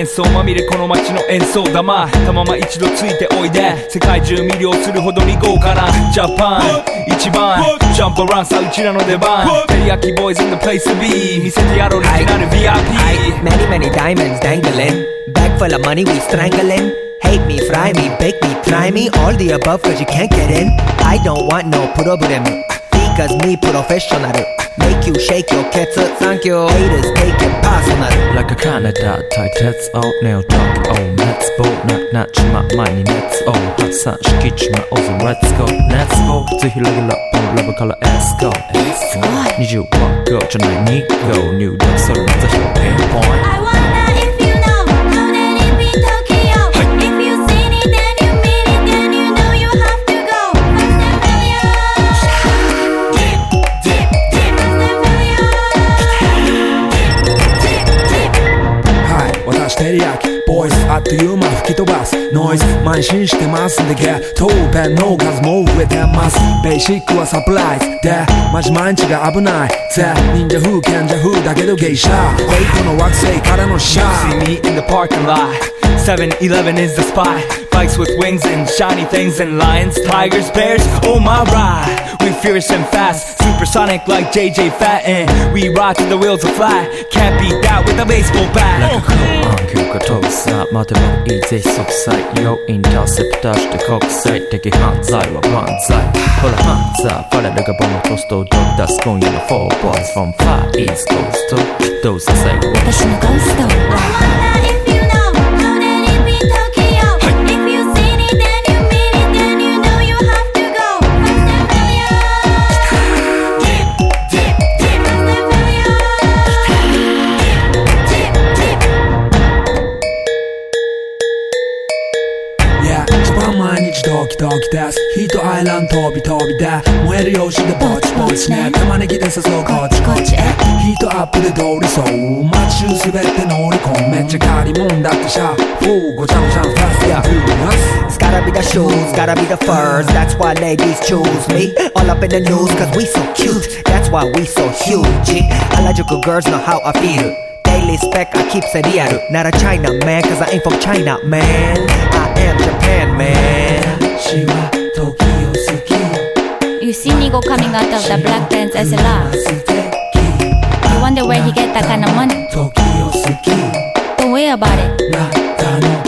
幻想まみれこの街の演奏玉たまま一度ついておいで世界中魅了するほどに豪華なジャパン一番ジャンプアランさうちらの出番テリヤキボーイズ in the place to be 見せてやろうオリジナル VIP Many many diamonds dangling Bag full of money we strangling Hate me, fry me, bake me, try me All the above cause you can't get in I don't want no problem Because me professional Make you shake your cats Thank you Haters take it personal Like a Canada 対鉄をネオトークを熱望なちま前に熱を発散しきちまおうぜ Let's go Let's go ぜひレギュラーポンラブから Let's go 20は Go じゃない2 Go 入力するのぜひをピンポイント I wonder if you know How that it be Tokyo If you seen it then you mean it Then you know you have to go 私テリヤキボイスあっという間吹き飛ばすノイズ慢心してますんでゲットペンの数も増えてますベーシックはサプライズでマジ毎日が危ないぜ忍者風賢者風だけどゲイシャフェイクの惑星からのシャー See me in the parking lot 7-Eleven is the spot Bikes with wings and shiny things and lions, tigers, bears, oh my ride We fierce and fast, supersonic like JJ Fatten We ride till the wheels are flat, can't beat that with a baseball bat Like a cool 急化飛ぶさ待てばいいぜ即歳よインターセプターして国際的犯罪は万歳ほらハンザーファレルがボムトストをドッ出す今夜の4 boys from far east coast どうさせ私のゴースト I wonder if you know How that it be Tokyo If you seen it then you mean it Then you know you have to go Yeah 一番毎日ドキドキですヒートアイランド飛び飛びで燃える用紙でぼちぼちね玉ねぎで誘うこっちこっちへヒートアップで通りそう街中滑って乗り込むめっちゃ借りもんだってシャーごちゃごちゃファストや It's gotta be the shoes, gotta be the furs That's why ladies choose me All up in the news cause we so cute That's why we so huge Harajuku girls know how I feel Daily spec I keep it real Not a China man cause I ain't from China man I am Japan man 私は時を好き You see Nigo coming out of the black pants SLR You wonder where he get that kind of money 時を好き Don't worry about it なったの